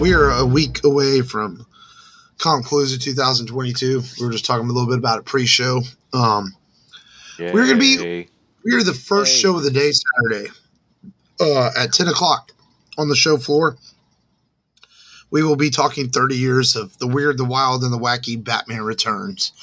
We are a week away from Comcpalooza 2022. We were just talking a little bit about it pre-show. We're going to be we are the first show of the day Saturday at 10 o'clock on the show floor. We will be talking 30 years of the weird, the wild, and the wacky Batman Returns,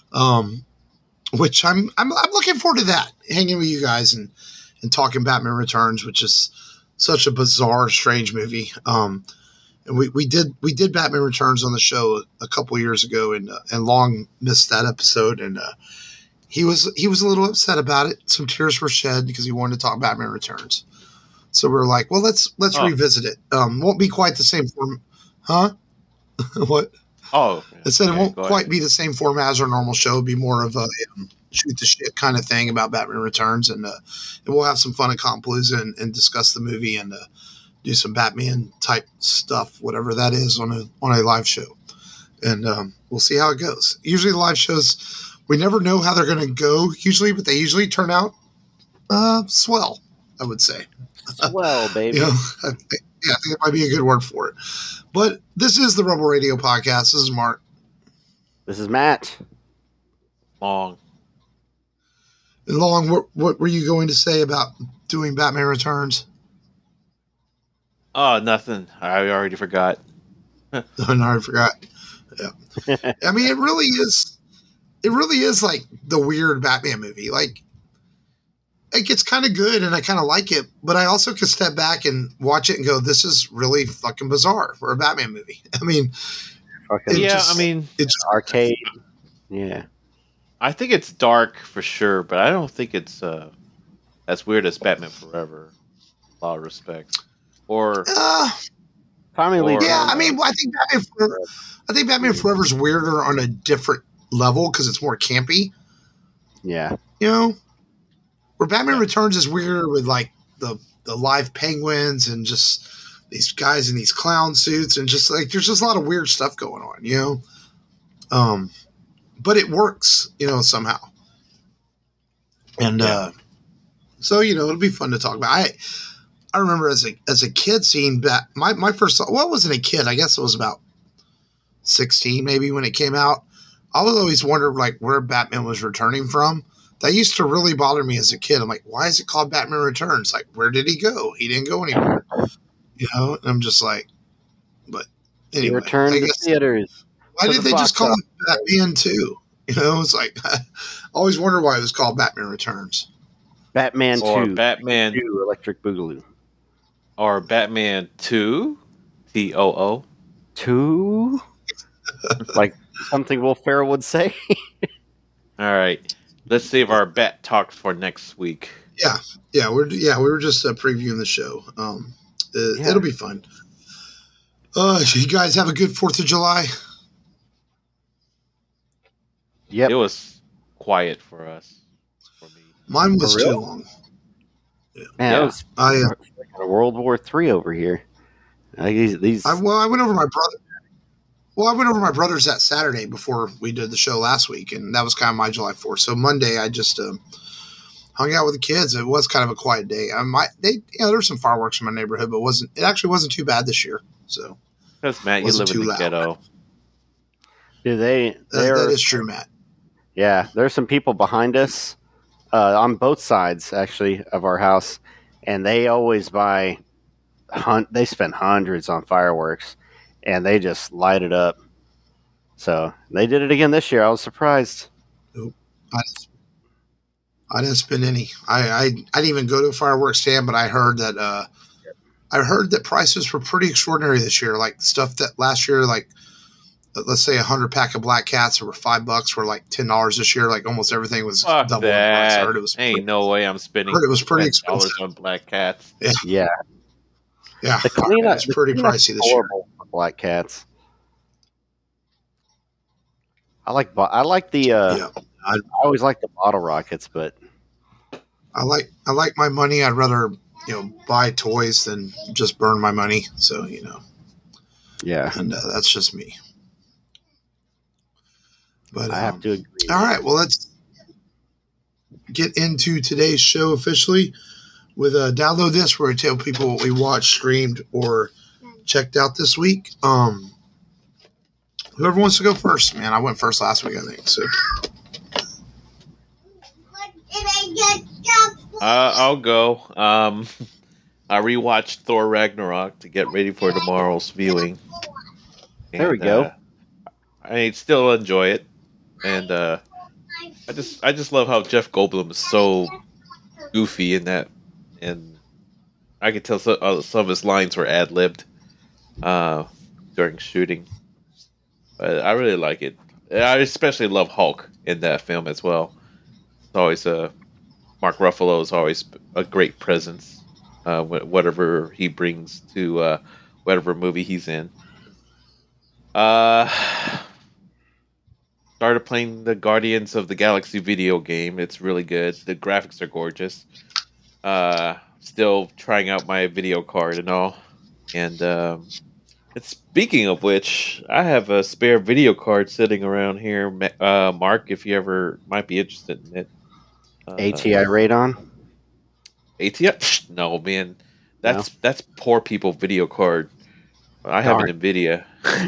which I'm looking forward to that, hanging with you guys and talking Batman Returns, which is such a bizarre, strange movie. And we did Batman Returns on the show a couple years ago, and Long missed that episode, and he was a little upset about it. Some tears were shed because he wanted to talk Batman Returns. So we were like, well, let's revisit it. Won't be quite the same form, huh? What? Oh, I said it won't quite be the same format as our normal show. It'll be more of a shoot the shit kind of thing about Batman Returns, and we'll have some fun at Comcpalooza and discuss the movie and do some Batman type stuff, whatever that is, on a live show, and we'll see how it goes. Usually the live shows, we never know how they're going to go usually, but they usually turn out swell, I would say. Swell, baby. I think it might be a good word for it. But this is the Rebel Radio Podcast. This is Mark. This is Matt. Long. And Long, what were you going to say about doing Batman Returns? Oh, nothing. I already forgot. I already forgot. Yeah. I mean, it really is like the weird Batman movie. Like, it gets kind of good and I kind of like it, but I also can step back and watch it and go, this is really fucking bizarre for a Batman movie. I mean, it's arcade. Yeah. I think it's dark for sure, but I don't think it's as weird as Batman Forever. A lot of respects. Or finally, yeah. I mean, I think Batman Forever is weirder on a different level because it's more campy. Yeah. You know, where Batman Returns is weirder with like the live penguins and just these guys in these clown suits and just like there's just a lot of weird stuff going on. You know, but it works. You know, somehow. And so it'll be fun to talk about. I remember as a kid seeing my first thought, well, it wasn't a kid. I guess it was about 16 maybe when it came out. I was always wondered like where Batman was returning from. That used to really bother me as a kid. I'm like, why is it called Batman Returns? Like, where did he go? He didn't go anywhere. And I'm just like, but anyway. He returned to theaters. Why did they just call it Batman 2? It's like, I always wondered why it was called Batman Returns. Batman 2. Or Batman 2 Electric Boogaloo. Or Batman 2, TOO. 2? Like something Will Ferrell would say. All right. Let's save our bat talk for next week. Yeah. We were just previewing the show. It'll be fun. You guys have a good 4th of July? Yep. It was quiet for us. For me. Mine was too long. Yeah. Man, it was World War III over here. I went over my brother. Well, I went over my brother's that Saturday before we did the show last week, and that was kind of my July 4th. So Monday, I just hung out with the kids. It was kind of a quiet day. There were some fireworks in my neighborhood, but it actually wasn't too bad this year. So because Matt, you live in the ghetto. Do they? That is true, Matt. Yeah, there's some people behind us on both sides actually of our house, and they always buy. They spend hundreds on fireworks. And they just light it up. So they did it again this year. I was surprised. Nope. I didn't spend any. I didn't even go to a fireworks stand, but I heard that prices were pretty extraordinary this year. Like stuff that last year, like let's say 100 pack of Black Cats were $5 were like $10 this year. Like almost everything was double the price. I heard it was no way I'm spending. I heard it was pretty expensive on Black Cats. Yeah. The cleanup is pretty pricey this year. Black Cats. I like the. I always like the bottle rockets, but I like my money. I'd rather buy toys than just burn my money. So yeah, and that's just me. But I have to agree. All right, well let's get into today's show officially with Download This, where we tell people what we watched, streamed, or checked out this week. Whoever wants to go first, man. I went first last week, I think. So I'll go. I rewatched Thor Ragnarok to get ready for tomorrow's viewing. There we go. I still enjoy it, and I just love how Jeff Goldblum is so goofy in that, and I could tell some of his lines were ad libbed during shooting. But I really like it. I especially love Hulk in that film as well. It's always Mark Ruffalo is always a great presence. Whatever he brings to whatever movie he's in. Started playing the Guardians of the Galaxy video game. It's really good. The graphics are gorgeous. Still trying out my video card and all. And speaking of which, I have a spare video card sitting around here, Mark. If you ever might be interested in it. ATI Radon? ATI? No, man. That's poor people video card. I have an NVIDIA.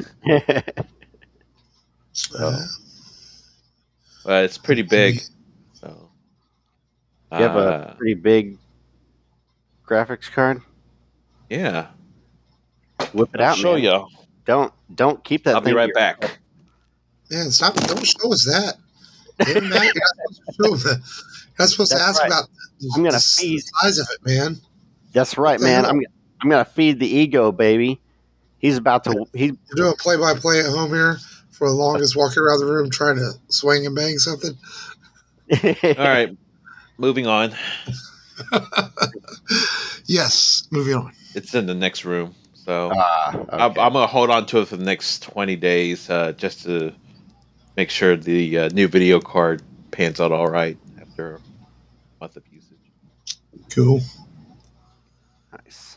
So, it's pretty big. So, you have a pretty big graphics card? Yeah. Whip it out, I'll show man. you. Don't keep that. I'll be right back. Man, stop! Don't show us that. You're not supposed to ask right. about the size of it, man. That's right, man. I'm gonna feed the ego, baby. He's about to. You're doing play-by-play at home here for the longest, walking around the room trying to swing and bang something. All right, moving on. Yes, moving on. It's in the next room, so okay. I'm gonna hold on to it for the next 20 days, just to make sure the new video card pans out all right after a month of usage. Cool. Nice.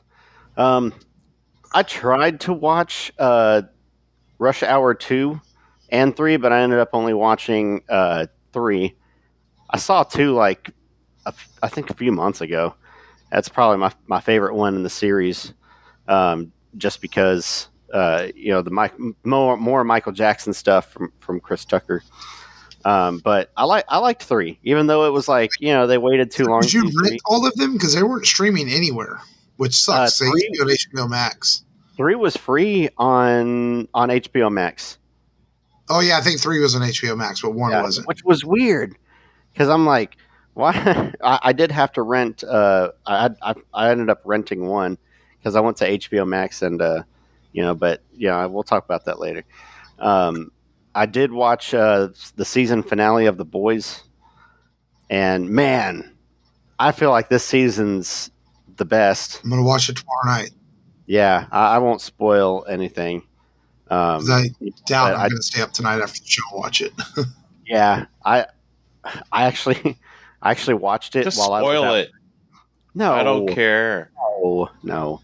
I tried to watch Rush Hour 2 and 3, but I ended up only watching 3. I saw 2 I think a few months ago. That's probably my favorite one in the series, just because the more Michael Jackson stuff from Chris Tucker. But I liked 3, even though it was they waited too long. Did you rent all of them because they weren't streaming anywhere, which sucks. They used to be on HBO Max. 3 was free on HBO Max. Oh yeah, I think 3 was on HBO Max, but 1 wasn't, which was weird because I'm like, why? I did have to rent. I ended up renting 1 because I went to HBO Max and but we'll talk about that later. I did watch the season finale of The Boys, and man, I feel like this season's the best. I'm gonna watch it tomorrow night. Yeah, I won't spoil anything. I doubt I'm gonna stay up tonight after the show and watch it. Yeah, I actually watched it Just while I was spoil it. No, I don't care. No.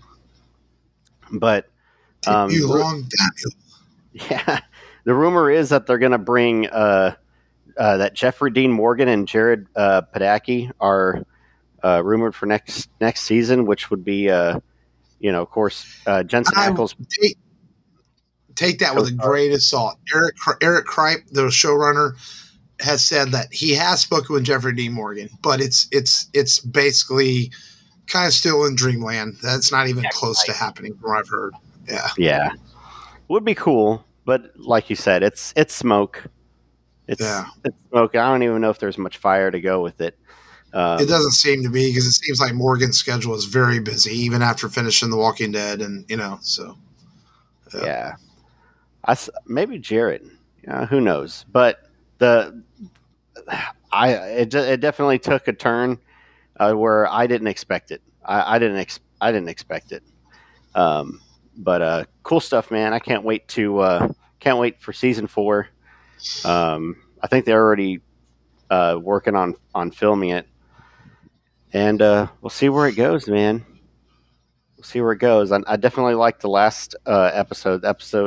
But you long, yeah, the rumor is that they're going to bring that Jeffrey Dean Morgan and Jared Padalecki are rumored for next season, which would be of course Jensen Ackles. Take that with a grain of salt. Eric Kripe, the showrunner, has said that he has spoken with Jeffrey Dean Morgan, but it's basically kind of still in dreamland. That's not even close to happening from what I've heard. Yeah. Would be cool, but like you said, it's smoke. It's smoke. I don't even know if there's much fire to go with it. It doesn't seem to be, because it seems like Morgan's schedule is very busy, even after finishing The Walking Dead, and so. Yeah. Maybe Jared. Who knows? But it definitely took a turn where I didn't expect it. I didn't expect it. But cool stuff, man. I can't wait for season 4. I think they're already working on filming it, and we'll see where it goes, man. We'll see where it goes. I definitely liked the last episode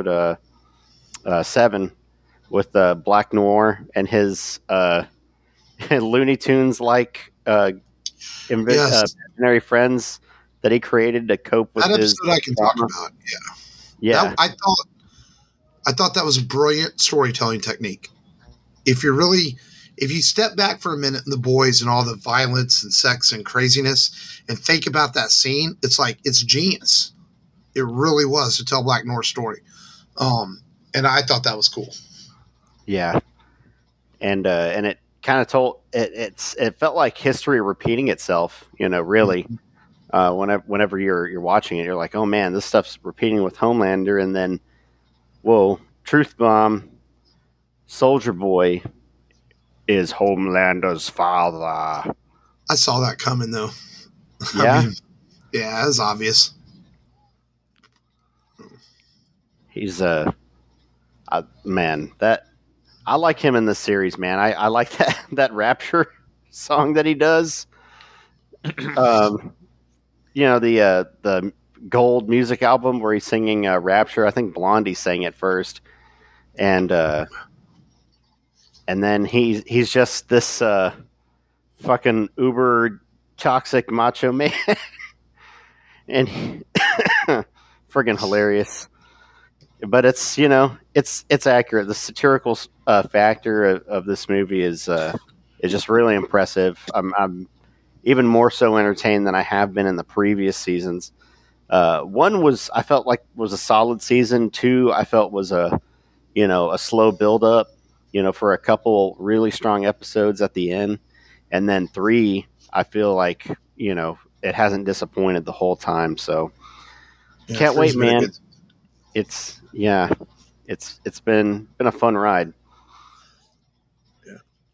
7, with Black Noir and his Looney Tunes imaginary friends that he created to cope with that his episode I can talk about. Yeah. That, I thought that was a brilliant storytelling technique. If you step back for a minute in The Boys and all the violence and sex and craziness and think about that scene, it's genius. It really was to tell Black Noir's story. And I thought that was cool. Yeah. And it kind of told it felt like history repeating itself, really. Whenever you're watching it, you're like, oh man, this stuff's repeating with Homelander, and then whoa, Truth Bomb, Soldier Boy is Homelander's father. I saw that coming though. Yeah. Yeah, it was obvious. He's man, that I like him in this series, man. I like that Rapture song that he does. The Gold music album where he's singing Rapture. I think Blondie sang it first, and then he's just this fucking uber toxic macho man, and friggin' hilarious. But it's it's accurate. The satirical factor of this movie is just really impressive. I'm even more so entertained than I have been in the previous seasons. One I felt like was a solid season. Two, I felt was a slow build up, for a couple really strong episodes at the end. And then three, I feel like, it hasn't disappointed the whole time. So can't wait, man. It's been a fun ride. Yeah.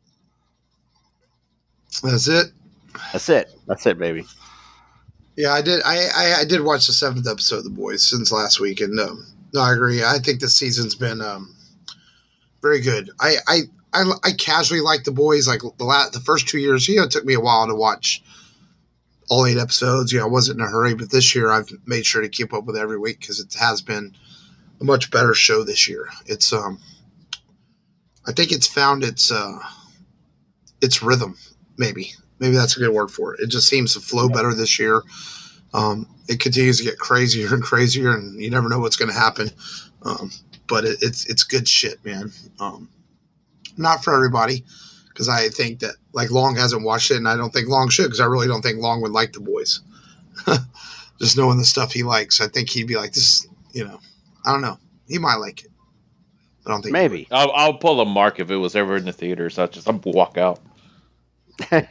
That's it. That's it, baby. Yeah, I did. I did watch the 7th episode of The Boys since last week, and no, I agree. I think this season's been very good. I casually like The Boys. Like the first 2 years, it took me a while to watch all 8 episodes. I wasn't in a hurry, but this year I've made sure to keep up with it every week because it has been a much better show this year. It's I think it's found its rhythm, maybe. Maybe that's a good word for it. It just seems to flow better this year. It continues to get crazier and crazier, and you never know what's going to happen. But it's good shit, man. Not for everybody, because I think that Long hasn't watched it, and I don't think Long should, because I really don't think Long would like The Boys. Just knowing the stuff he likes, I think he'd be like, this. I don't know. He might like it. I don't think maybe. I'll pull a Mark if it was ever in the theaters. I'll walk out. Walk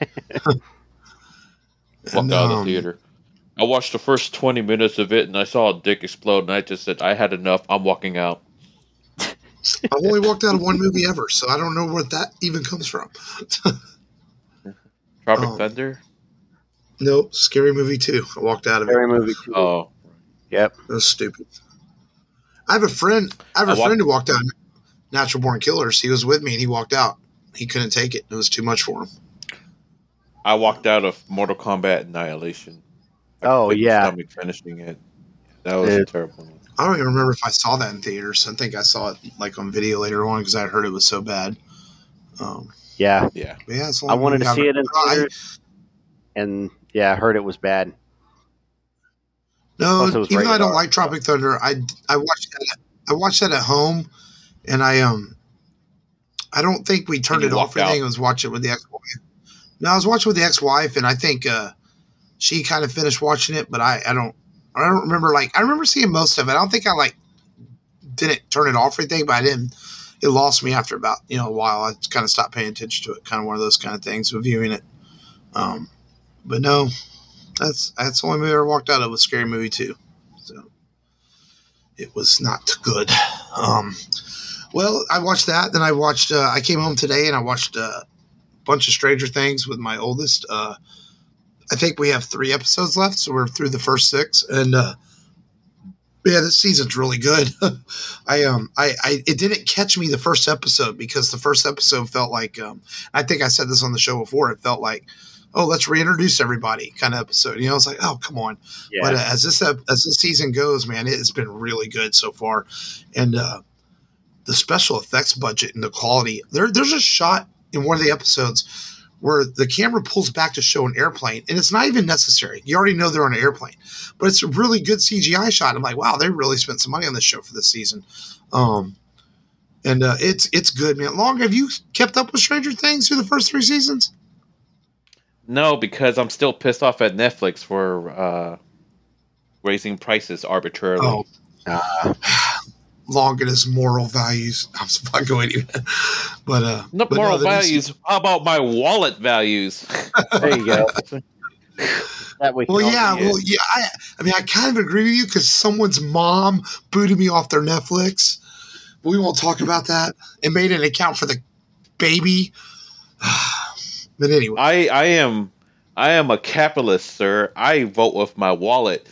out of the theater. I watched the first 20 minutes of it, and I saw a dick explode, and I just said, I had enough. I'm walking out. I've only walked out of one movie ever, so I don't know where that even comes from. Tropic Thunder? No, Scary Movie 2. I walked out of Scary Movie 2. Oh. Yep. That was stupid. I have a friend who walked out of Natural Born Killers. He was with me, and he walked out. He couldn't take it. It was too much for him. I walked out of Mortal Kombat Annihilation. Stomach finishing it. That was a terrible one. I don't even remember if I saw that in theaters. I think I saw it on video later on because I heard it was so bad. Yeah. I wanted to see it in theaters, and I heard it was bad. No, even though I don't like Tropic Thunder, I watched that at home, and I don't think we turned it off or anything. I was watching it with the ex-wife. No, I was watching with the ex-wife, and I think she kind of finished watching it, but I don't remember. I remember seeing most of it. I don't think I didn't turn it off or anything, but I didn't. It lost me after about a while. I kind of stopped paying attention to it. Kind of one of those kind of things with viewing it. But no, that's the only movie I ever walked out of was Scary Movie 2. So it was not good. Well, I watched that. Then I watched. I came home today and I watched a bunch of Stranger Things with my oldest. I think we have 3 episodes left, so we're through the first 6, and this season's really good. It didn't catch me the first episode because the first episode felt like I think I said this on the show before. It felt like, oh, let's reintroduce everybody kind of episode. It's like, oh, come on. Yeah. But as this season goes, man, it's been really good so far, and the special effects budget and the quality. There's a shot in one of the episodes where the camera pulls back to show an airplane, and it's not even necessary. You already know they're on an airplane, but it's a really good CGI shot. I'm like, wow, they really spent some money on this show for this season. It's good, man. Long, have you kept up with Stranger Things through the first 3 seasons? No, because I'm still pissed off at Netflix for raising prices arbitrarily. Oh. Long and his moral values. I'm not going even. Not moral values. How about my wallet values? There you go. I mean, I kind of agree with you because someone's mom booted me off their Netflix. But we won't talk about that. And made an account for the baby. But anyway, I am a capitalist, sir. I vote with my wallet.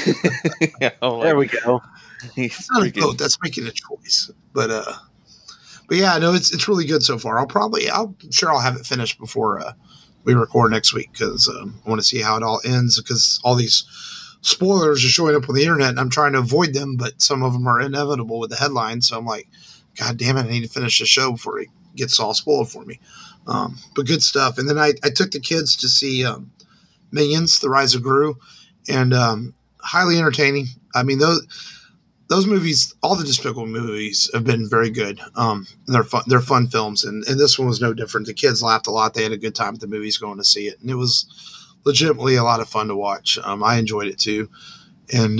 There we go. That's not a vote. That's making a choice. But yeah, no, it's really good so far. I'm sure I'll have it finished before we record next week because I want to see how it all ends because all these spoilers are showing up on the internet and I'm trying to avoid them, but some of them are inevitable with the headlines. So I'm like, God damn it, I need to finish the show before it gets all spoiled for me. But good stuff. And then I took the kids to see Minions: The Rise of Gru, and highly entertaining. I mean, those movies, all the Despicable movies, have been very good. They're fun. They're fun films, and this one was no different. The kids laughed a lot. They had a good time at the movies going to see it, and it was legitimately a lot of fun to watch. I enjoyed it too. And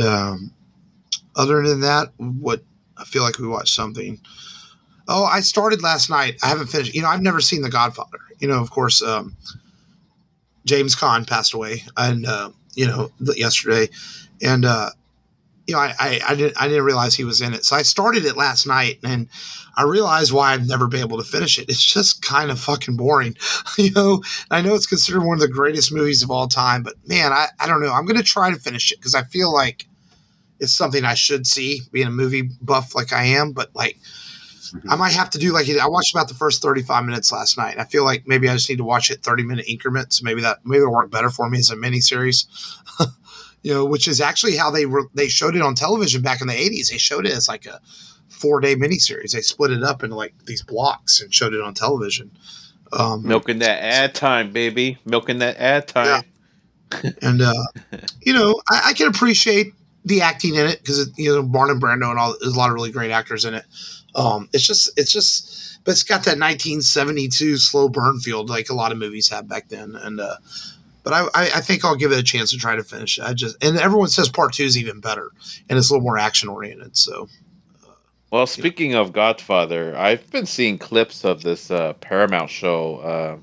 other than that, I feel like we watched something. Oh, I started last night. I haven't finished. I've never seen The Godfather. Of course, James Caan passed away, and yesterday, and I didn't realize he was in it. So I started it last night, and I realized why I've never been able to finish it. It's just kind of fucking boring, I know it's considered one of the greatest movies of all time, but man, I don't know. I'm going to try to finish it because I feel like it's something I should see, being a movie buff like I am, but like I might have to do like I watched about the first 35 minutes last night. I feel like maybe I just need to watch it 30-minute increments. Maybe it'll work better for me as a miniseries. Which is actually how they showed it on television back in the 80s. They showed it as like a 4-day miniseries. They split it up into like these blocks and showed it on television. Milking that ad time, baby. Milking that ad time. Yeah. And, I can appreciate the acting in it because, Marlon Brando and all, there's a lot of really great actors in it. It's just, but it's got that 1972 slow burn feel like a lot of movies had back then. And, but I think I'll give it a chance to try to finish it. And everyone says part 2 is even better and it's a little more action oriented. So, well, speaking of Godfather, I've been seeing clips of this Paramount show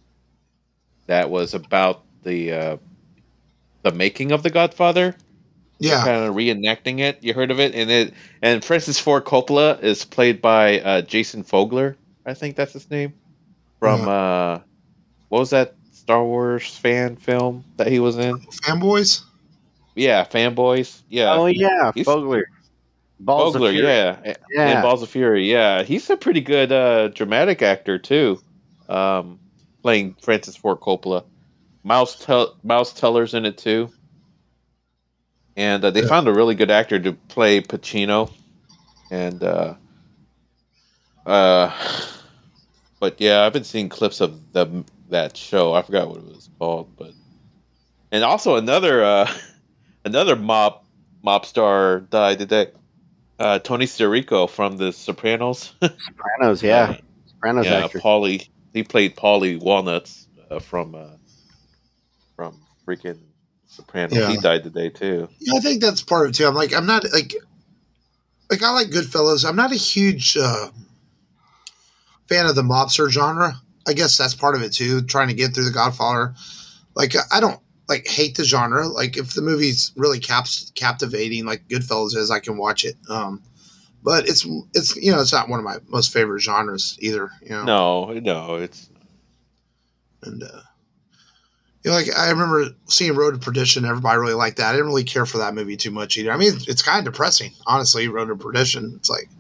that was about the making of the Godfather. Yeah, kind of reenacting it. You heard of it? And Francis Ford Coppola is played by Jason Fogler. I think that's his name. From what was that Star Wars fan film that he was in? Fanboys? Yeah, Fanboys. Yeah. Oh yeah, Fogler. Balls of Fury. Yeah. And Balls of Fury. Yeah, he's a pretty good dramatic actor too. Playing Francis Ford Coppola. Miles Teller's in it too. And they found a really good actor to play Pacino. And but yeah, I've been seeing clips of that show. I forgot what it was called, and also another mob star died today. Tony Sirico from The Sopranos. Sopranos, yeah. Sopranos actor. Paulie. He played Paulie Walnuts from freaking Sopranos. Yeah. He died today too. Yeah, I think that's part of it too. I'm not like I like Goodfellas. I'm not a huge fan of the mobster genre. I guess that's part of it too. Trying to get through The Godfather. Like I don't hate the genre. Like if the movie's really captivating, like Goodfellas is, I can watch it. But it's it's not one of my most favorite genres either. No, it's. And I remember seeing Road to Perdition. Everybody really liked that. I didn't really care for that movie too much either. I mean, it's kind of depressing, honestly. Road to Perdition. It's like,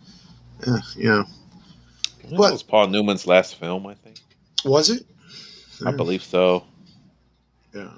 That was Paul Newman's last film, I think. Was it? I believe so. Yeah.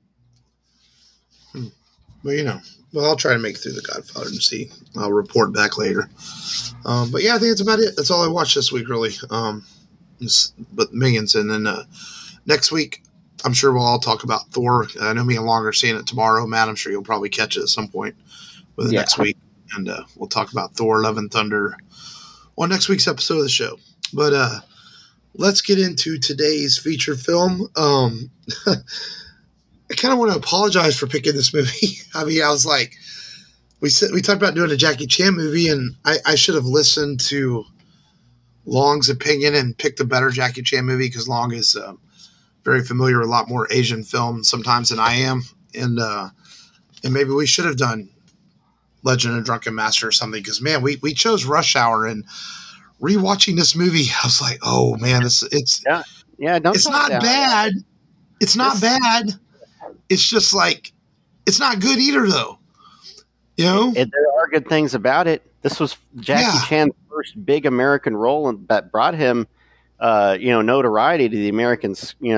But well, I'll try to make it through The Godfather and see. I'll report back later. But yeah, I think that's about it. That's all I watched this week, really. But Minions, and then next week, I'm sure we'll all talk about Thor. I know me and Long are seeing it tomorrow. Matt, I'm sure you'll probably catch it at some point with the next week. And we'll talk about Thor, Love and Thunder on next week's episode of the show. But let's get into today's feature film. I kind of want to apologize for picking this movie. I mean, I was like, we talked about doing a Jackie Chan movie, and I should have listened to Long's opinion and picked a better Jackie Chan movie, because Long is very familiar with a lot more Asian film sometimes than I am, and maybe we should have done Legend of Drunken Master or something, because man, we chose Rush Hour, and rewatching this movie, I was like, oh man, it's not bad. It's not bad. It's just like, it's not good either, though. You know, there are good things about it. This was Jackie Chan's first big American role, and that brought him, notoriety to the American screen.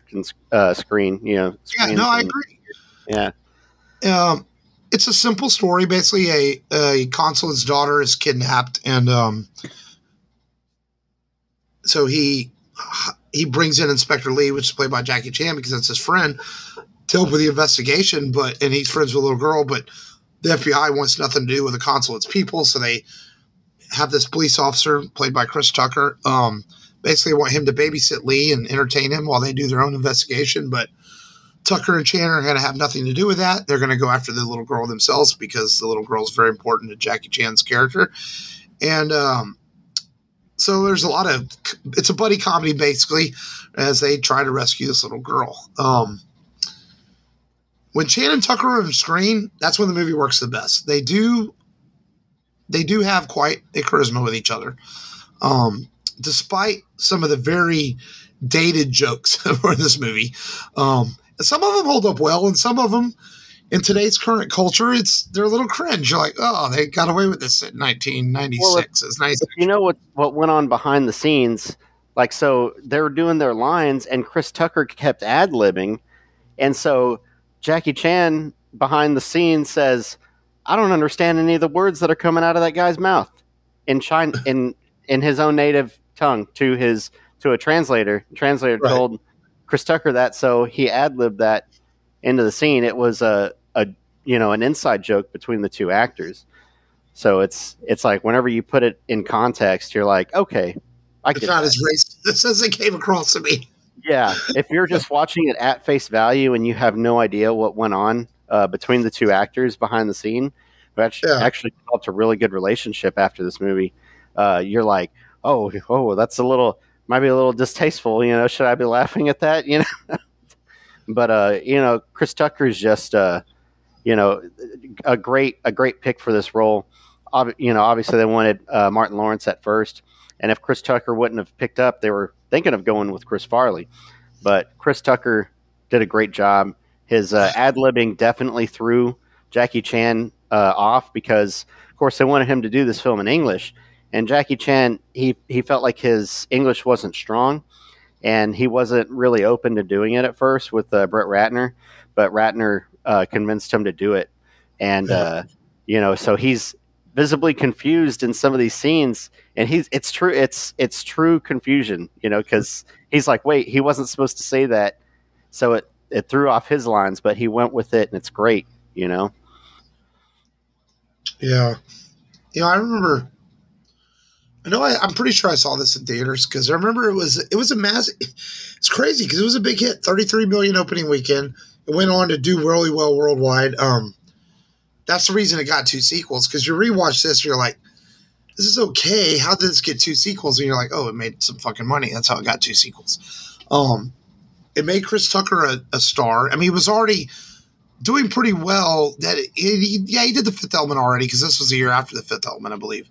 I agree. Yeah. It's a simple story. Basically, a consulate's daughter is kidnapped, and so he brings in Inspector Lee, which is played by Jackie Chan, because that's his friend, to help with the investigation. And he's friends with a little girl, but the FBI wants nothing to do with the consulate's people, so they have this police officer played by Chris Tucker. Basically, want him to babysit Lee and entertain him while they do their own investigation, but Tucker and Chan are going to have nothing to do with that. They're going to go after the little girl themselves, because the little girl is very important to Jackie Chan's character. And so there's it's a buddy comedy, basically, as they try to rescue this little girl. When Chan and Tucker are on screen, that's when the movie works the best. They do have quite a charisma with each other. Despite some of the very dated jokes for this movie. Some of them hold up well, and some of them, in today's current culture, they're a little cringe. You're like, oh, they got away with this in 1996. Well, it's nice. You know what went on behind the scenes? Like, so they were doing their lines, and Chris Tucker kept ad-libbing, and so Jackie Chan behind the scenes says, "I don't understand any of the words that are coming out of that guy's mouth," in his own native tongue to a translator. The translator told Chris Tucker that, so he ad-libbed that into the scene. It was an inside joke between the two actors. So it's like, whenever you put it in context, you're like, okay, it's not as racist as it came across to me. Yeah, if you're just watching it at face value and you have no idea what went on between the two actors behind the scene, who actually developed a really good relationship after this movie, you're like, oh, that's might be a little distasteful, should I be laughing at that, But, Chris Tucker is just, a great pick for this role. Obviously they wanted Martin Lawrence at first, and if Chris Tucker wouldn't have picked up, they were thinking of going with Chris Farley. But Chris Tucker did a great job. His ad-libbing definitely threw Jackie Chan off, because, of course, they wanted him to do this film in English. And Jackie Chan, he felt like his English wasn't strong, and he wasn't really open to doing it at first with Brett Ratner. But Ratner convinced him to do it. And, so he's visibly confused in some of these scenes. And it's true confusion, because he's like, wait, he wasn't supposed to say that. So it threw off his lines, but he went with it, and it's great, Yeah. I'm pretty sure I saw this in theaters, because I remember it was a massive. It's crazy because it was a big hit, 33 million opening weekend. It went on to do really well worldwide. That's the reason it got 2 sequels, because you rewatch this, you're like, this is okay. How did this get 2 sequels? And you're like, oh, it made some fucking money. That's how it got 2 sequels. It made Chris Tucker a star. I mean, he was already doing pretty well. He did The Fifth Element already, because this was a year after The Fifth Element, I believe.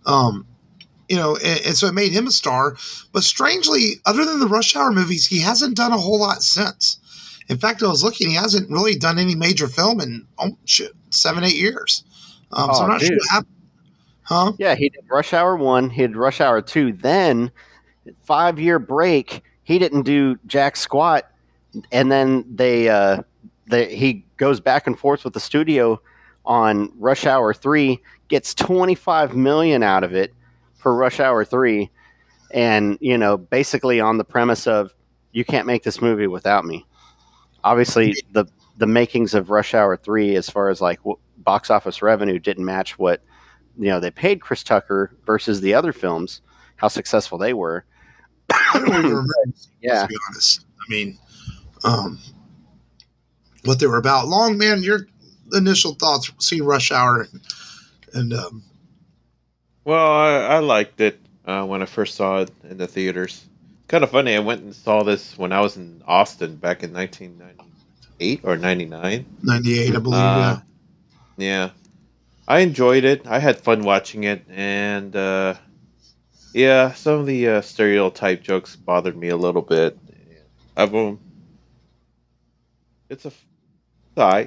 And so it made him a star. But strangely, other than the Rush Hour movies, he hasn't done a whole lot since. In fact, I was looking, he hasn't really done any major film in 7-8 years. So I'm not sure what happened. Huh? Yeah, he did Rush Hour 1, he did Rush Hour 2. Then, 5-year break, he didn't do jack squat. And then he goes back and forth with the studio on Rush Hour 3, gets $25 million out of it for Rush Hour 3, and basically on the premise of you can't make this movie without me. Obviously, the makings of Rush Hour 3, as far as like box office revenue, didn't match what they paid Chris Tucker versus the other films, how successful they were. I don't even remember. Yeah. To be honest, I mean, what they were about. Long man, your initial thoughts seeing Rush Hour, and Well, I liked it when I first saw it in the theaters. Kind of funny. I went and saw this when I was in Austin back in 1998 or 99. 98, I believe. Yeah. I enjoyed it. I had fun watching it, and yeah, some of the stereotype jokes bothered me a little bit. It's alright.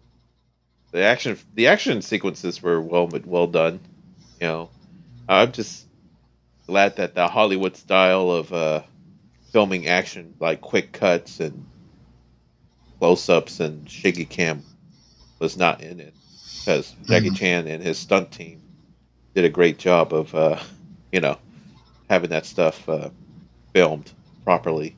The action sequences were well done. I'm just glad that the Hollywood style of filming action, like quick cuts and close-ups and shaky cam, was not in it, because Jackie Chan and his stunt team did a great job of having that stuff filmed properly.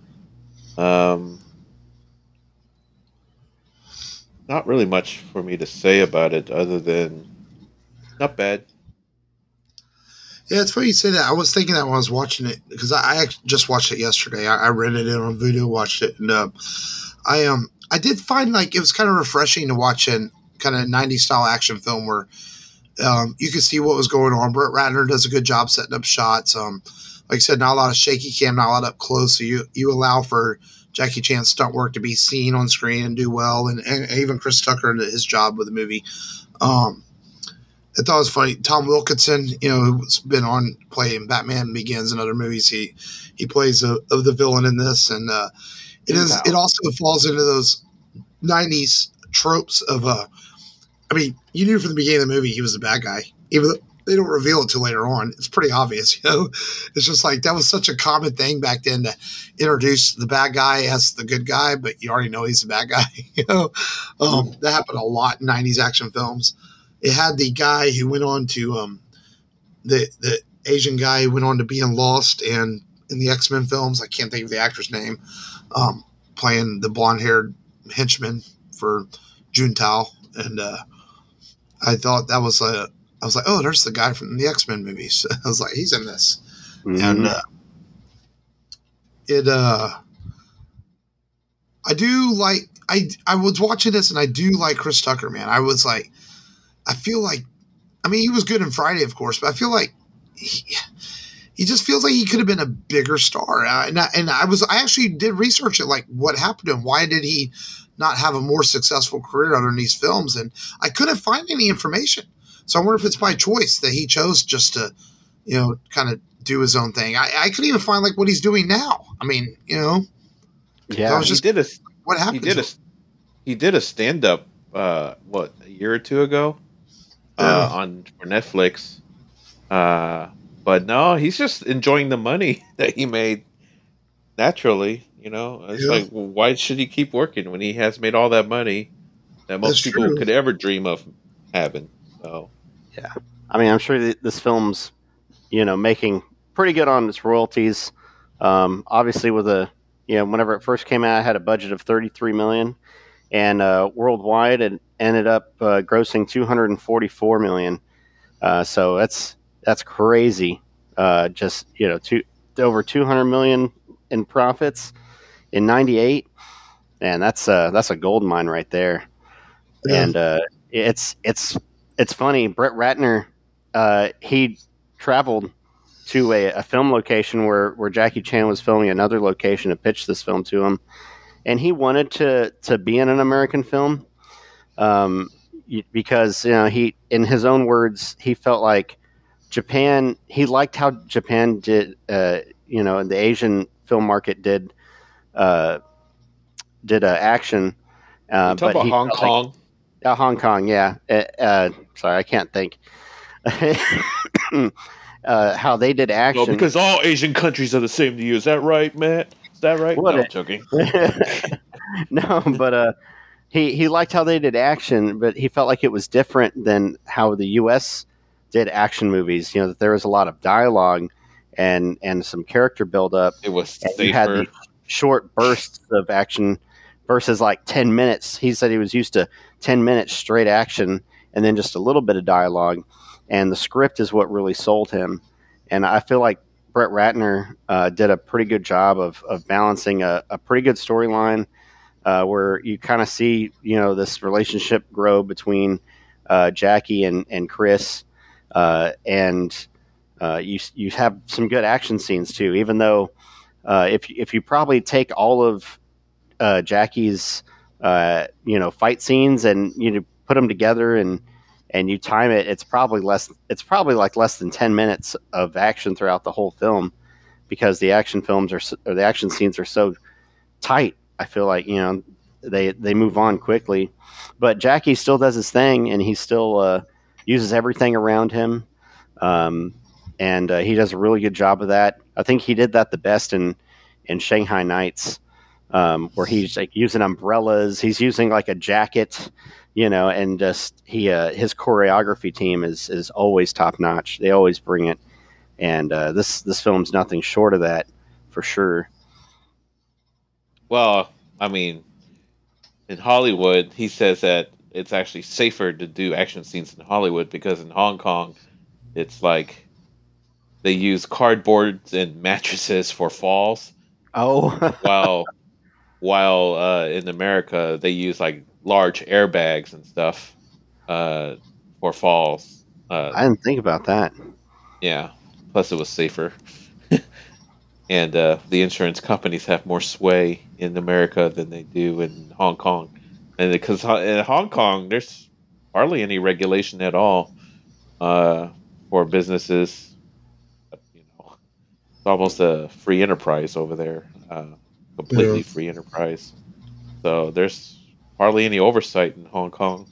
Not really much for me to say about it other than not bad. Yeah, it's funny you say that. I was thinking that when I was watching it, because I just watched it yesterday. I rented it on Vudu, watched it, and I did find like it was kind of refreshing to watch a kind of 90s style action film where you could see what was going on. Brett Ratner does a good job setting up shots. Like I said, not a lot of shaky cam, not a lot up close. So you allow for Jackie Chan's stunt work to be seen on screen and do well, and even Chris Tucker and his job with the movie. I thought it was funny. Tom Wilkinson, who's been on playing Batman Begins and other movies, he plays the villain in this, and it also falls into those 90s tropes of I mean, you knew from the beginning of the movie he was the bad guy, even though they don't reveal it till later on. It's pretty obvious, It's just like that was such a common thing back then to introduce the bad guy as the good guy, but you already know he's the bad guy. That happened a lot in 90s action films. It had the guy who went on to the Asian guy who went on to be in Lost and in the X-Men films. I can't think of the actor's name. Playing the blonde-haired henchman for Juntao, and I thought that was I was like, oh, there's the guy from the X-Men movies. I was like, he's in this, and I do like. I was watching this, and I do like Chris Tucker, man. I was like, I feel like, I mean, he was good in Friday, of course, but I feel like he just feels like he could have been a bigger star. And I actually did research it, like what happened to him. Why did he not have a more successful career other than these films? And I couldn't find any information. So I wonder if it's by choice that he chose just to, kind of do his own thing. I couldn't even find like what he's doing now. I mean, Yeah, what happened? He did a stand-up, a year or two ago, for Netflix. But no, he's just enjoying the money that he made naturally. It's like, well, why should he keep working when he has made all that money that most people could ever dream of having? So, yeah, I mean, I'm sure this film's, making pretty good on its royalties. Obviously, with whenever it first came out, it had a budget of $33 million, and worldwide it ended up grossing $244 million. So that's crazy. Just over $200 million in profits in '98, and that's a gold mine right there. Yeah. And it's funny. Brett Ratner, he traveled to a film location where Jackie Chan was filming another location to pitch this film to him, and he wanted to be in an American film, because he, in his own words, he felt like Japan. He liked how Japan did, the Asian film market did action. Talk about Hong Kong. Hong Kong, yeah. Sorry, I can't think. How they did action. Well, because all Asian countries are the same to you. Is that right, Matt? Is that right? No, I'm joking. No, but he liked how they did action, but he felt like it was different than how the U.S. did action movies. That there was a lot of dialogue and some character buildup. It was and safer. you had these short bursts of action versus like 10 minutes. He said he was used to 10 minutes straight action and then just a little bit of dialogue. And the script is what really sold him. And I feel like Brett Ratner did a pretty good job of balancing a pretty good storyline where you kind of see, this relationship grow between Jackie and Chris. And you have some good action scenes too, even though if you probably take all of Jackie's fight scenes and put them together and you time it, it's probably like less than 10 minutes of action throughout the whole film, because the action scenes are so tight. I feel like they move on quickly, but Jackie still does his thing, and he still uses everything around him, and he does a really good job of that. I think he did that the best in Shanghai Nights, where he's like using umbrellas, he's using like a jacket, and just his choreography team is always top notch. They always bring it, and this film's nothing short of that for sure. Well, I mean, in Hollywood, he says that it's actually safer to do action scenes in Hollywood because in Hong Kong, it's like they use cardboard and mattresses for falls. Oh, while in America they use like large airbags and stuff for falls. I didn't think about that. Yeah, plus it was safer. And the insurance companies have more sway in America than they do in Hong Kong. And because in Hong Kong, there's hardly any regulation at all for businesses. It's almost a free enterprise over there, completely free enterprise. So there's hardly any oversight in Hong Kong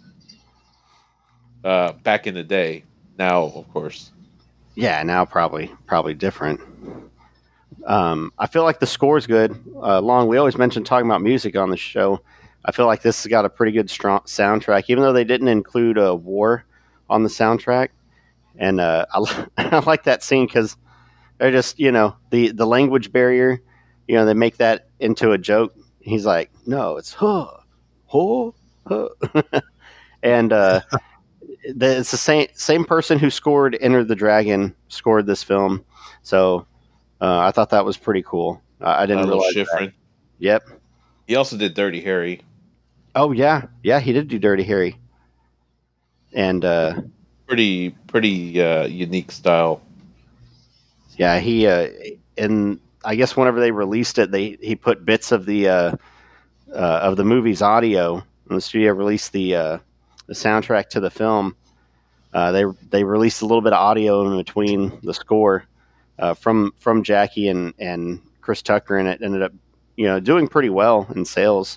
back in the day. Now, of course. Yeah, now probably different. I feel like the score's good. Long, we always mention talking about music on the show. I feel like this has got a pretty good strong soundtrack, even though they didn't include a war on the soundtrack. And I like that scene because they're just, the language barrier, they make that into a joke. He's like, no, it's huh, huh, huh. And it's the same person who scored Enter the Dragon scored this film. So I thought that was pretty cool. I didn't realize that. Yep. He also did Dirty Harry. Oh yeah, he did do Dirty Harry. And pretty unique style. Yeah, he and I guess whenever they released it, he put bits of the movie's audio. And the studio released the soundtrack to the film. They released a little bit of audio in between the score from Jackie and Chris Tucker, and it ended up doing pretty well in sales.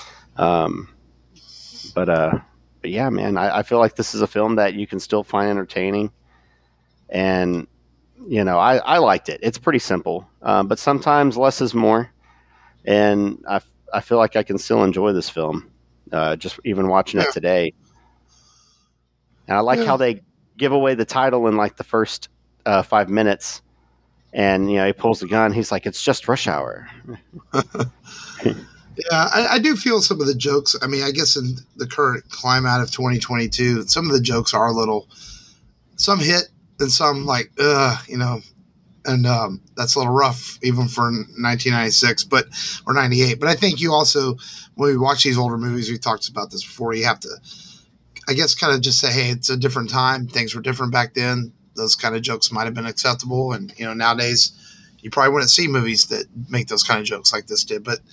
But yeah, man, I feel like this is a film that you can still find entertaining, and I liked it. It's pretty simple, but sometimes less is more, and I feel like I can still enjoy this film, just even watching it today. And I like how they give away the title in like the first 5 minutes, and he pulls the gun. He's like, "It's just Rush Hour." Yeah, I do feel some of the jokes. I mean, I guess in the current climate of 2022, some of the jokes are some hit and some like, and that's a little rough even for 1996, or 98. But I think you also, when we watch these older movies, we talked about this before, you have to, I guess, kind of just say, hey, it's a different time. Things were different back then. Those kind of jokes might have been acceptable. And, nowadays you probably wouldn't see movies that make those kind of jokes like this did. But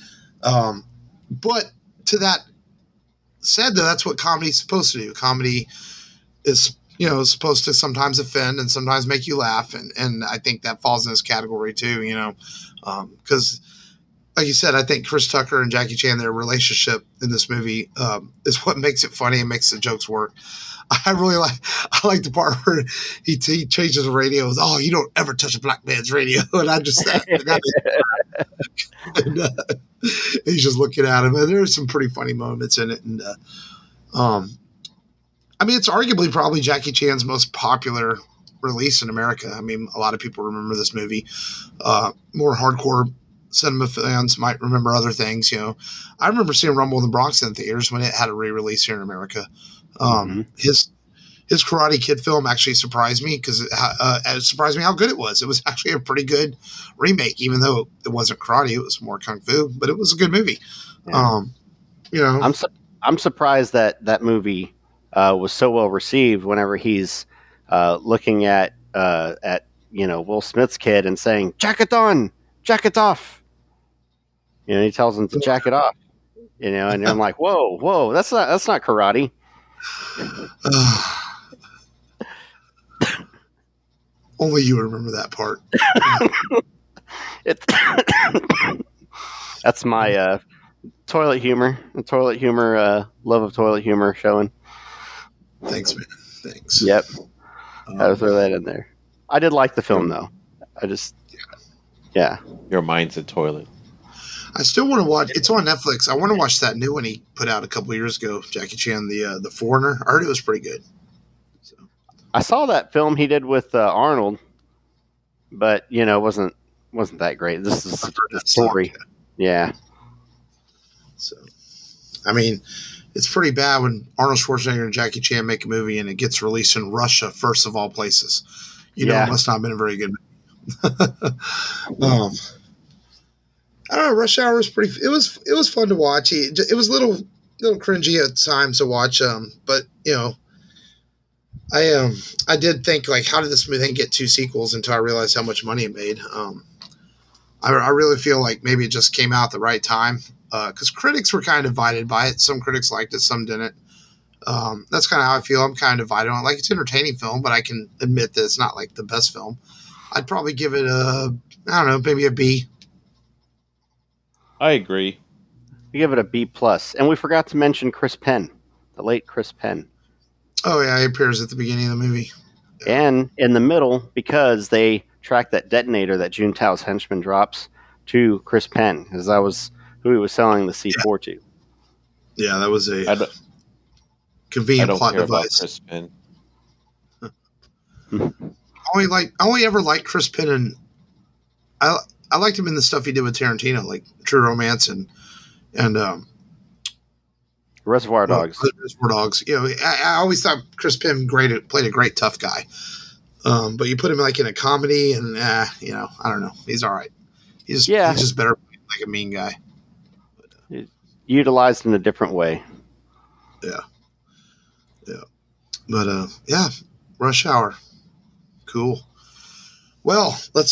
to that said, though, that's what comedy's supposed to do. Comedy is, supposed to sometimes offend and sometimes make you laugh. And I think that falls in this category too, because like you said, I think Chris Tucker and Jackie Chan, their relationship in this movie is what makes it funny and makes the jokes work. I like the part where he changes the radio. Oh, you don't ever touch a black man's radio. And I just and, he's just looking at him, and there's some pretty funny moments in it. And I mean, it's arguably probably Jackie Chan's most popular release in America. I mean, a lot of people remember this movie. More hardcore cinema fans might remember other things. I remember seeing Rumble in the Bronx in theaters when it had a re-release here in America. His Karate Kid film actually surprised me because it surprised me how good it was. It was actually a pretty good remake, even though it wasn't karate; it was more kung fu. But it was a good movie. Yeah. I'm surprised that movie was so well received. Whenever he's looking at Will Smith's kid and saying "jacket on, jacket off," he tells him to jack it off. And I'm like, whoa, that's not karate. Only you remember that part. That's my toilet humor, love of toilet humor showing. Thanks, man. Thanks. Yep. I'll throw that in there. I did like the film, though. Yeah. Your mind's a toilet. I still want to watch. It's on Netflix. I want to watch that new one he put out a couple of years ago, Jackie Chan, the Foreigner. I heard it was pretty good. So. I saw that film he did with Arnold, but it wasn't that great. This is the story. Yeah. So, I mean, it's pretty bad when Arnold Schwarzenegger and Jackie Chan make a movie and it gets released in Russia, first of all places. It must not have been a very good movie. I don't know. Rush Hour was pretty. It was fun to watch. It was a little cringy at times to watch. But I did think, like, how did this movie get 2 sequels until I realized how much money it made. I really feel like maybe it just came out at the right time because critics were kind of divided by it. Some critics liked it, some didn't. That's kind of how I feel. I'm kind of divided on it. Like, it's an entertaining film, but I can admit that it's not like the best film. I'd probably give it maybe a B. I agree. We give it a B+. And we forgot to mention Chris Penn, the late Chris Penn. Oh, yeah, he appears at the beginning of the movie. Yeah. And in the middle, because they tracked that detonator that Juntao's henchman drops to Chris Penn, because that was who he was selling the C4 to. Yeah, that was a convenient plot device. Chris Penn. I only ever liked Chris Penn, and I liked him in the stuff he did with Tarantino, like True Romance and Reservoir Dogs. Reservoir Dogs. I always thought Chris Penn played a great tough guy. But you put him like in a comedy, and I don't know. He's all right. He's just better like a mean guy. Utilized in a different way. Yeah. But Rush Hour, cool. Well, let's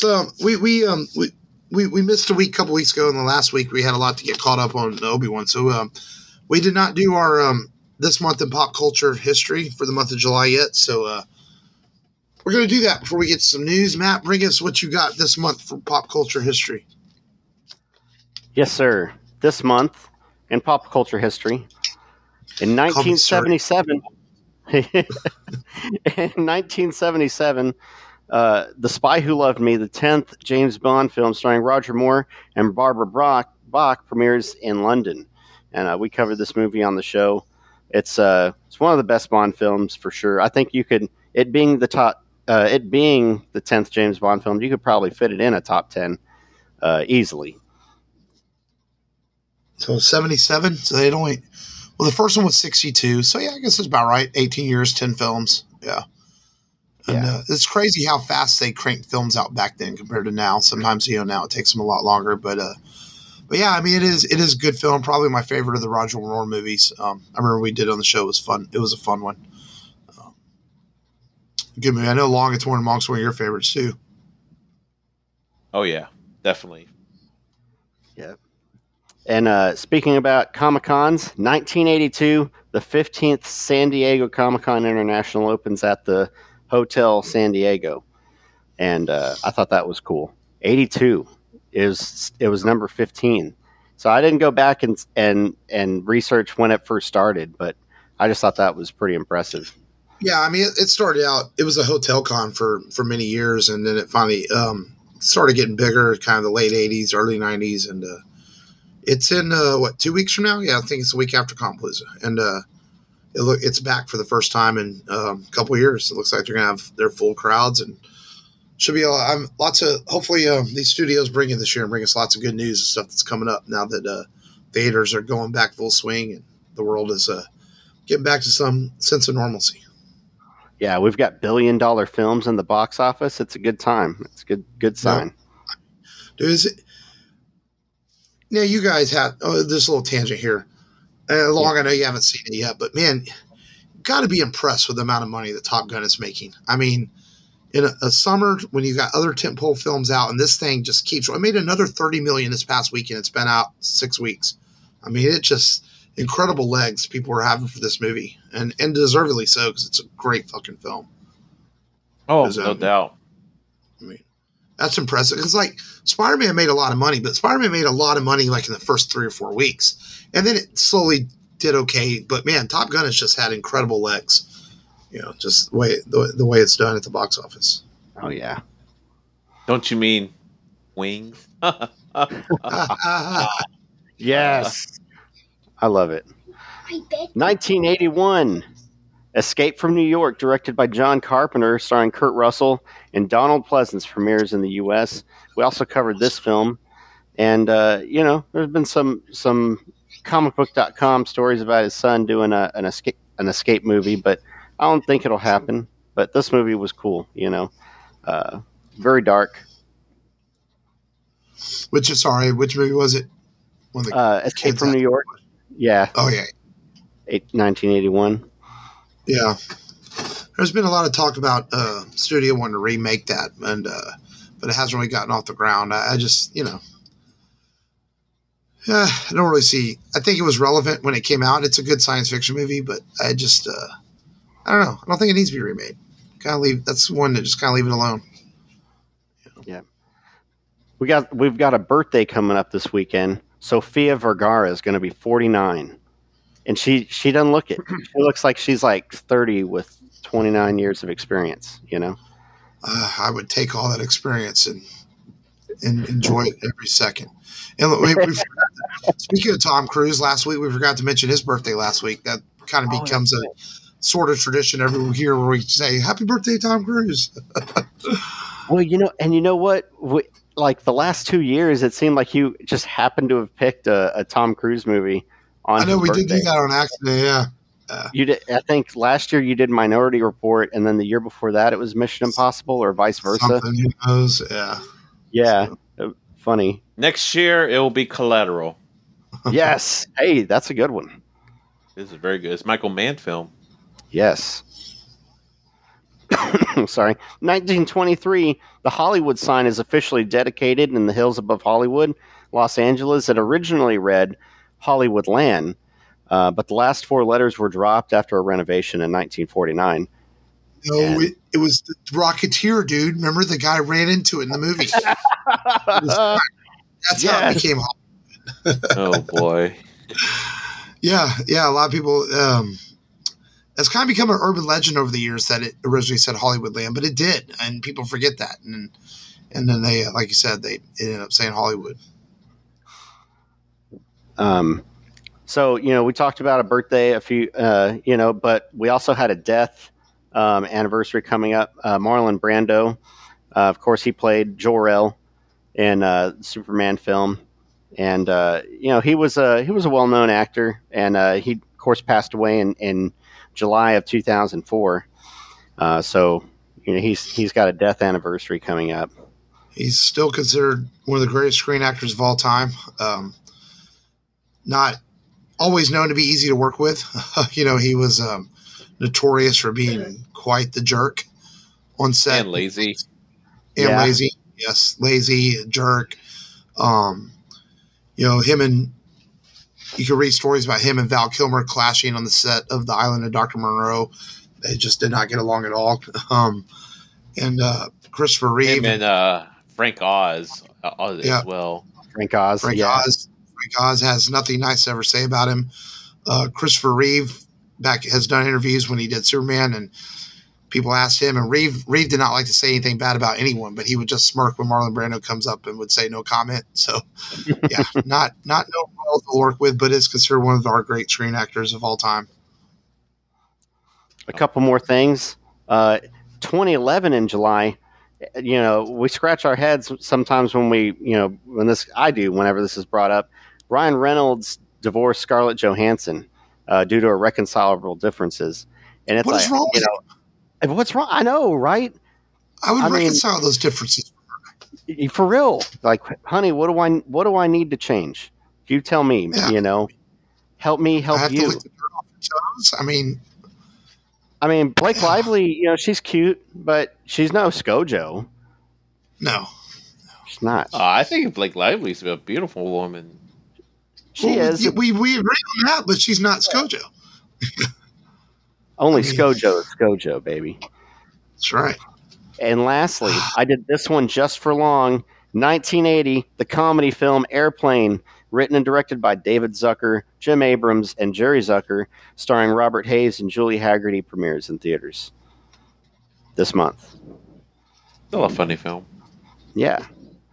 we missed a couple weeks ago, and the last week we had a lot to get caught up on Obi-Wan. So we did not do our this month in pop culture history for the month of July yet. So we're going to do that before we get to some news. Matt, bring us what you got this month for pop culture history. Yes, sir. This month in pop culture history, in 1977, The Spy Who Loved Me, the 10th James Bond film starring Roger Moore and Barbara Bach, premieres in London. And we covered this movie on the show. It's one of the best Bond films for sure. I think it being the 10th James Bond film, you could probably fit it in a top 10 easily. So 77. So the first one was 62. So yeah, I guess it's about right. 18 years, 10 films. Yeah. And it's crazy how fast they cranked films out back then compared to now. Sometimes, now it takes them a lot longer, but yeah, I mean, it is a good film. Probably my favorite of the Roger Moore movies. I remember we did on the show. It was fun. It was a fun one. Good movie. I know Longest War amongst one of your favorites too. Oh yeah, definitely. Yeah. And speaking about Comic-Cons, 1982, the 15th San Diego Comic-Con International opens at the Hotel San Diego. And I thought that was cool. 82 it was number 15. So I didn't go back and research when it first started, but I just thought that was pretty impressive. Yeah, I mean, it started out, it was a hotel con for many years, and then it finally started getting bigger, kind of the late 80s, early 90s, and it's in, 2 weeks from now? Yeah, I think it's a week after Compalooza. And it's back for the first time in a couple of years. It looks like they're going to have their full crowds, and Should be lots of hopefully these studios bring in this year and bring us lots of good news and stuff that's coming up now that theaters are going back full swing and the world is getting back to some sense of normalcy. Yeah, we've got billion-dollar films in the box office. It's a good time. It's a good sign. Dude, now you guys have this little tangent here. I know you haven't seen it yet, but man, got to be impressed with the amount of money that Top Gun is making. I mean, in a summer when you got other tentpole films out, and this thing just keeps. It made another $30 million this past weekend. It's been out 6 weeks. I mean, it just incredible legs people were having for this movie, and deservedly so because it's a great fucking film. Oh, no doubt. I mean, that's impressive. Because like Spider-Man made a lot of money, but Spider-Man made a lot of money like in the first 3 or 4 weeks, and then it slowly did okay. But man, Top Gun has just had incredible legs. You know, just the way it's done at the box office. Oh yeah. Don't you mean wings? Yes. I love it. 1981, Escape from New York, directed by John Carpenter, starring Kurt Russell and Donald Pleasance, premieres in the U.S. We also covered this film, and there's been some comicbook.com stories about his son doing an escape movie, but I don't think it'll happen. But this movie was cool, very dark. Which movie was it? Escape from New York. Yeah. Oh yeah. 1981. Yeah. There's been a lot of talk about studio wanting to remake that, and but it hasn't really gotten off the ground. I just, I don't really see. I think it was relevant when it came out. It's a good science fiction movie, but I just, I don't know. I don't think it needs to be remade. That's one that just kind of leave it alone. Yeah. We've got a birthday coming up this weekend. Sofia Vergara is going to be 49, and she doesn't look it. She looks like she's like 30 with 29 years of experience. I would take all that experience and enjoy it every second. And look, speaking of Tom Cruise, last week we forgot to mention his birthday last week. That kind of becomes a sort of tradition every year where we say "Happy birthday, Tom Cruise." Well, you know what? Like the last 2 years, it seemed like you just happened to have picked a Tom Cruise movie on. I know we did do that on accident. Yeah, you did. I think last year you did Minority Report, and then the year before that it was Mission Impossible, or vice versa. Something, who knows? Yeah. Funny. Next year it will be Collateral. Yes. Hey, that's a good one. This is very good. It's Michael Mann film. Yes. Sorry. 1923, the Hollywood sign is officially dedicated in the hills above Hollywood, Los Angeles. It originally read Hollywood Land, but the last 4 letters were dropped after a renovation in 1949. No, it was the Rocketeer, dude. Remember the guy ran into it in the movie? That's how it became Hollywood. Oh, boy. Yeah. A lot of people... it's kind of become an urban legend over the years that it originally said Hollywood Land, but it did, and people forget that. And then they, like you said, they ended up saying Hollywood. So, we talked about a birthday, a few, but we also had a death anniversary coming up. Marlon Brando, of course, he played Jor-El in the Superman film, and he was a well-known actor, and he of course passed away in July of 2004. So he's got a death anniversary coming up. He's still considered one of the greatest screen actors of all time. Not always known to be easy to work with. He was notorious for being quite the jerk on set. And lazy. Lazy. Yes, lazy, jerk. Him and you can read stories about him and Val Kilmer clashing on the set of The Island of Dr. Monroe. They just did not get along at all. And Christopher Reeve. Him and Frank Oz as well. Frank Oz. Frank Oz has nothing nice to ever say about him. Christopher Reeve has done interviews when he did Superman, and people asked him, and Reeve did not like to say anything bad about anyone, but he would just smirk when Marlon Brando comes up and would say no comment. So, yeah, not no well to work with, but is considered one of our great screen actors of all time. A couple more things. 2011 in July, We scratch our heads sometimes when whenever this is brought up. Ryan Reynolds divorced Scarlett Johansson due to irreconcilable differences, and it's what is wrong with what's wrong? I know, right? I would reconcile those differences. For real, like, honey, what do I need to change? You tell me. Yeah. Help me help I have you. to lick the dirt off your toes. I mean, Blake Lively, she's cute, but she's no ScarJo. No, she's not. I think Blake Lively's a beautiful woman. She is. We agree on that, but she's not ScarJo. Only ScarJo is ScarJo, baby. That's right. And lastly, I did this one just for long. 1980, the comedy film Airplane, written and directed by David Zucker, Jim Abrams, and Jerry Zucker, starring Robert Hayes and Julie Haggerty, premieres in theaters this month. Still a funny film. Yeah.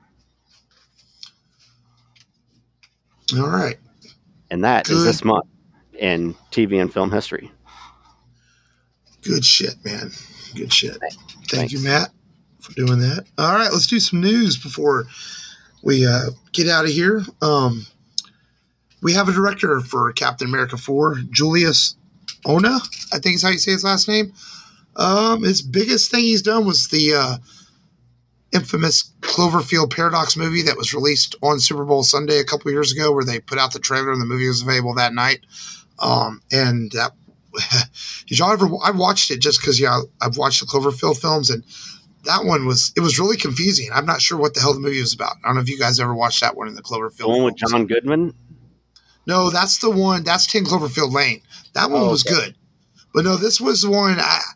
All right. And that is this month in TV and film history. Good shit, man. Good shit. Thank Thanks. you, Matt, for doing that. All right, let's do some news before we get out of here. We have a director for Captain America 4, Julius Ona, I think is how you say his last name. His biggest thing he's done was the infamous Cloverfield Paradox movie that was released on Super Bowl Sunday a couple years ago, where they put out the trailer and the movie was available that night. And that did y'all ever? I watched it just because I've watched the Cloverfield films, and that one was really confusing. I'm not sure what the hell the movie was about. I don't know if you guys ever watched that one in the Cloverfield. The one with John Goodman? No, that's the one. That's 10 Cloverfield Lane. That one was good, but no, this was the one.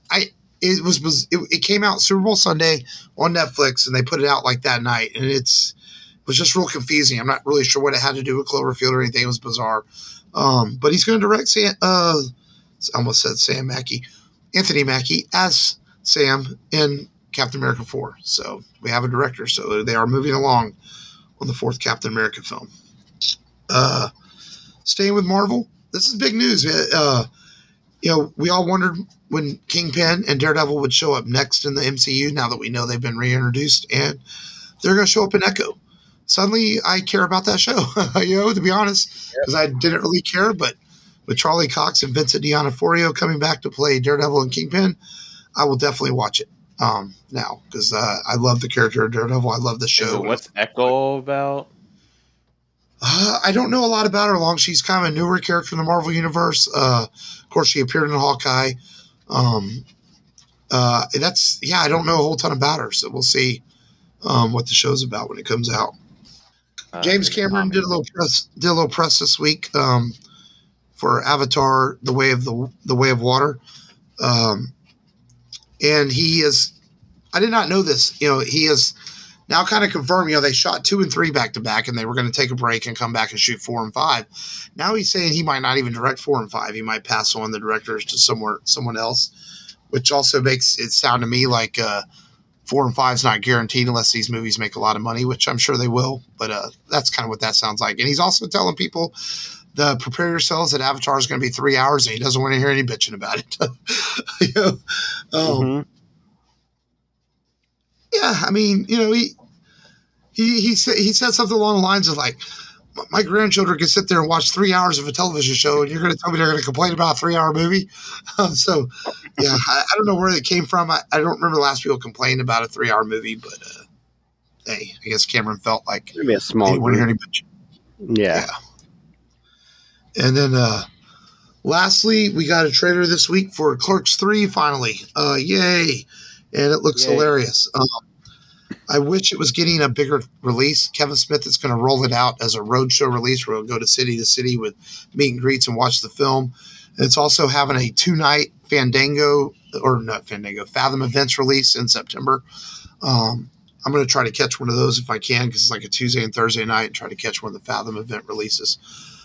It came out Super Bowl Sunday on Netflix, and they put it out like that night, and it was just real confusing. I'm not really sure what it had to do with Cloverfield or anything. It was bizarre. But he's going to direct I almost said Sam Mackie, Anthony Mackie as Sam in Captain America 4. So we have a director. So they are moving along on the fourth Captain America film. Staying with Marvel, this is big news. We all wondered when Kingpin and Daredevil would show up next in the MCU. Now that we know they've been reintroduced, and they're going to show up in Echo. Suddenly, I care about that show. To be honest, because I didn't really care, but with Charlie Cox and Vincent D'Onofrio coming back to play Daredevil and Kingpin, I will definitely watch it now, because I love the character of Daredevil. I love the show. So what's Echo about? I don't know a lot about her. Long she's kind of a newer character in the Marvel Universe. Of course, she appeared in Hawkeye. I don't know a whole ton about her, so we'll see what the show's about when it comes out. James Cameron did a little press this week for Avatar: The Way of Water, and he is. I did not know this. He is now kind of confirmed. They shot 2 and 3 back to back, and they were going to take a break and come back and shoot 4 and 5. Now he's saying he might not even direct 4 and 5. He might pass on the directors to someone else, which also makes it sound to me like 4 and 5 is not guaranteed unless these movies make a lot of money, which I'm sure they will. But that's kind of what that sounds like. And he's also telling people, prepare yourselves that Avatar is going to be 3 hours, and he doesn't want to hear any bitching about it. Yeah, I mean, he said something along the lines of like, my grandchildren can sit there and watch 3 hours of a television show, and you're going to tell me they're going to complain about a 3-hour movie? So, yeah, I don't know where it came from. I don't remember the last people complained about a 3-hour movie, but hey, I guess Cameron felt like maybe a small he didn't want to hear any bitching. Yeah. And then lastly, we got a trailer this week for Clerks 3 finally. Yay. And it looks hilarious. I wish it was getting a bigger release. Kevin Smith is going to roll it out as a roadshow release where we'll go to city with meet and greets and watch the film. And it's also having a 2-night Fathom Events release in September. I'm going to try to catch one of those if I can, because it's like a Tuesday and Thursday night, and try to catch one of the Fathom event releases.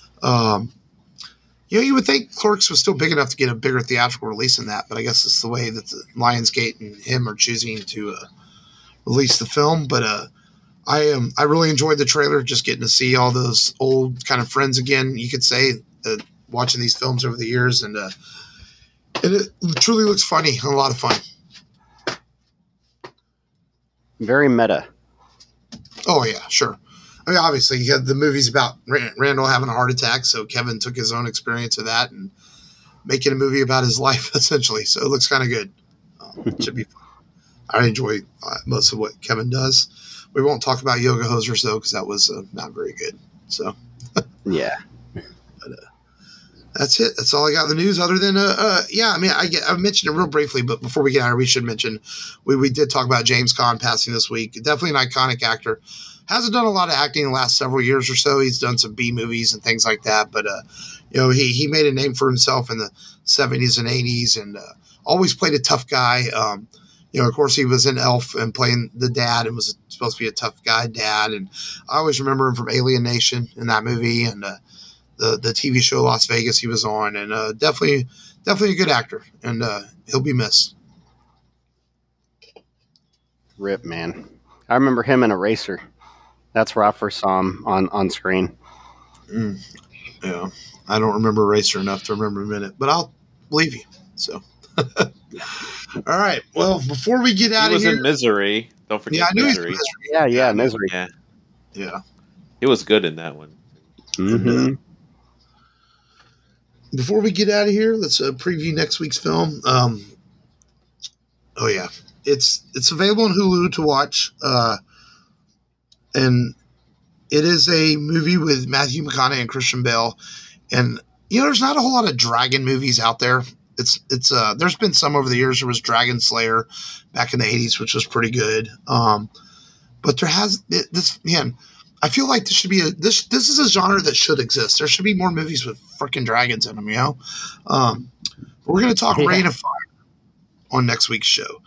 You would think Clerks was still big enough to get a bigger theatrical release than that, but I guess it's the way that the Lionsgate and him are choosing to release the film. But I really enjoyed the trailer, just getting to see all those old kind of friends again, you could say, watching these films over the years, and it truly looks funny and a lot of fun. Very meta. Oh yeah, sure. I mean, obviously, you had the movies about Randall having a heart attack, so Kevin took his own experience of that and making a movie about his life, essentially. So it looks kind of good. Should be fun. I enjoy most of what Kevin does. We won't talk about Yoga Hosers, though, because that was not very good. So, yeah. But, that's it. That's all I got in the news. Other than, I mean, I mentioned it real briefly, but before we get out of it, we should mention we did talk about James Caan passing this week. Definitely an iconic actor. Hasn't done a lot of acting in the last several years or so. He's done some B movies and things like that, but he made a name for himself in the 70s and 80s, and always played a tough guy. Of course, he was in Elf and playing the dad, and was supposed to be a tough guy dad. And I always remember him from Alien Nation in that movie, and the TV show Las Vegas he was on, and definitely a good actor, and he'll be missed. Rip, man. I remember him in Eraser. That's where I first saw him on screen. Yeah, I don't remember Eraser enough to remember a minute, but I'll believe you. So, all right. Well, before we get out of here, he was in Misery. Don't forget. Yeah, I knew Misery. he was in Misery. Yeah, Misery. Yeah. He was good in that one. Mm-hmm. Before we get out of here, let's preview next week's film. It's available on Hulu to watch, and it is a movie with Matthew McConaughey and Christian Bale. And there's not a whole lot of dragon movies out there. It's there's been some over the years. There was Dragon Slayer back in the 80s, which was pretty good. But there has this man. I feel like this should be this is a genre that should exist. There should be more movies with freaking dragons in them, We're going to talk Reign of Fire on next week's show.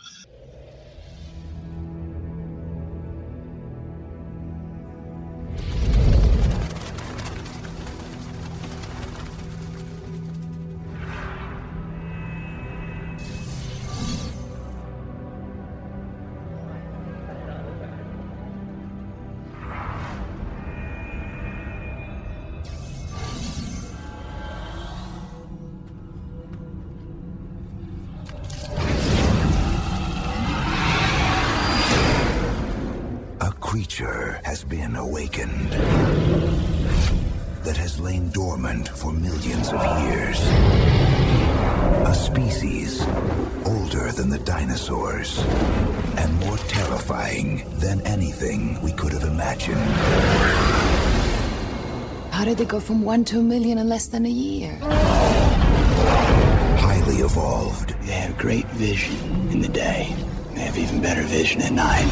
Creature has been awakened that has lain dormant for millions of years. A species older than the dinosaurs and more terrifying than anything we could have imagined. How did they go from 1 to a million in less than a year? Highly evolved. They have great vision in the day. They have even better vision at night.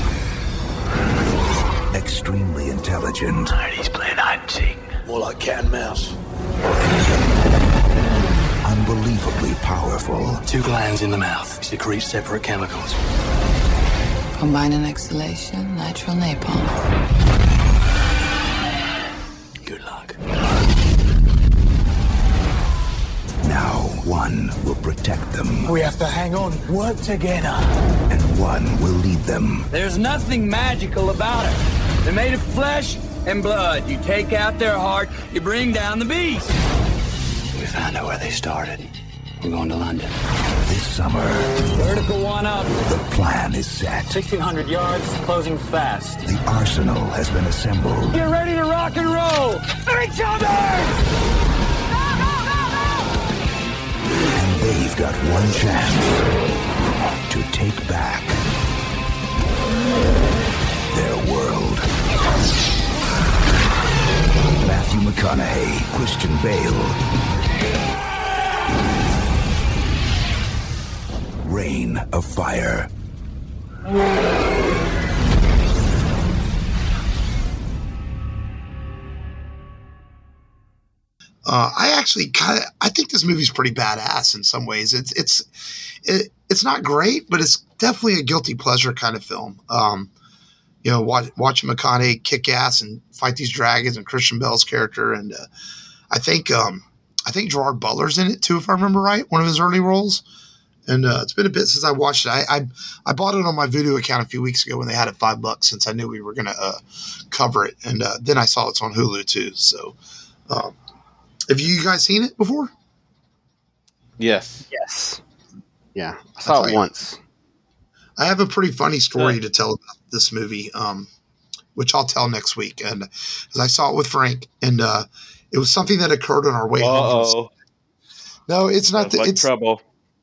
Extremely intelligent. He's playing hide and seek. More like cat and mouse. Unbelievably powerful. 2 glands in the mouth secrete separate chemicals. Combining exhalation, natural napalm. Good luck. Now one will protect them. We have to hang on, work together. And one will lead them. There's nothing magical about it. They're made of flesh and blood. You take out their heart, you bring down the beast. We found out where they started. We're going to London. This summer, Vertical one up. the plan is set. 1,600 yards, closing fast. The arsenal has been assembled. Get ready to rock and roll. Each other! And they've got one chance to take back their world. Matthew McConaughey, Christian Bale. Reign of Fire. I think this movie's pretty badass in some ways. It's not great, but it's definitely a guilty pleasure kind of film. Watching McConaughey kick ass and fight these dragons and Christian Bale's character, and I think Gerard Butler's in it too, if I remember right, one of his early roles. And it's been a bit since I watched it. I bought it on my Vudu account a few weeks ago when they had it $5, since I knew we were going to cover it, and then I saw it's on Hulu too. So, have you guys seen it before? Yes. Yes. Yeah, I saw it once. I have a pretty funny story to tell about this movie, which I'll tell next week. And as I saw it with Frank, and it was something that occurred on our way home. No, it's not. It's trouble.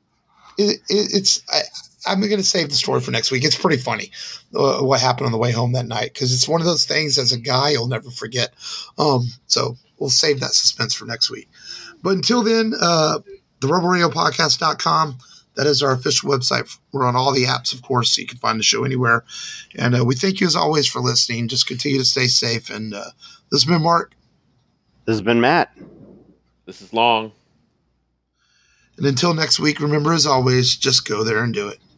I'm going to save the story for next week. It's pretty funny what happened on the way home that night, because it's one of those things as a guy you'll never forget. So we'll save that suspense for next week. But until then, the RebelRadioPodcast.com. That is our official website. We're on all the apps, of course, so you can find the show anywhere. And we thank you, as always, for listening. Just continue to stay safe. And this has been Mark. This has been Matt. This is Long. And until next week, remember, as always, just go there and do it.